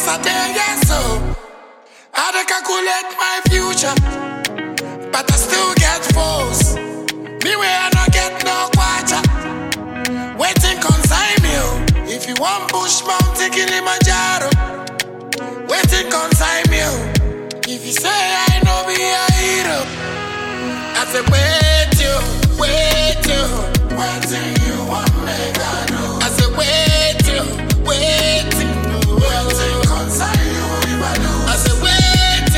As I day, yes, so I dey calculate my future, but I still get foes. Me where I not get no quarter. Waiting consign me, oh. If you want push mountain Kilimanjaro, waiting consign me, oh. If you say I know be a hero, I say wait you, waiting you want me to do. I say wait you, waiting consign you if I do. I say waiting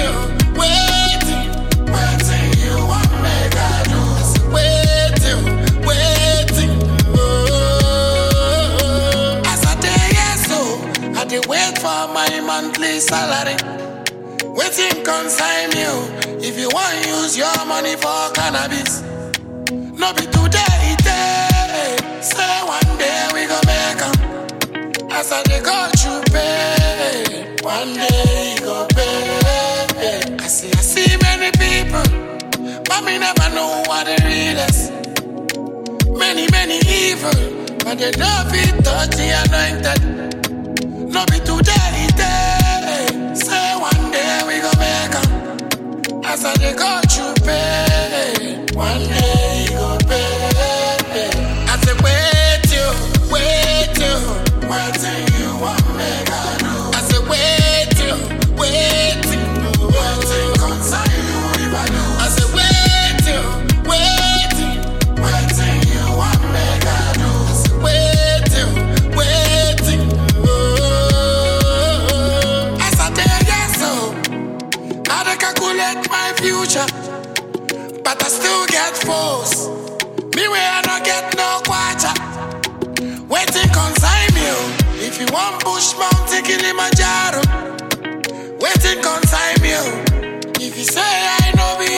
you want me to do. I say waiting. As I day, yes, so I dey wait for my monthly salary. Waiting consign you. If you want use your money for cannabis, no be today, say one day we go make 'em. As I dey go through pay, one day you go pay. I see many people, but me never know what the real is. Many evil, but they don't fit touch the anointed. No be today, say one day we go make 'em. As I dey go through pay, one day you go pay. I say waiting you want me to do. I say waiting consign you if I do. I say waiting you want me to do. I say waiting. As I day, yes, so I dey calculate my future, but I still get foes. Me where I not get no quarter. Waiting consign me, oh. If you want push mountain Kilimanjaro, waiting consign me, oh. If you say I know be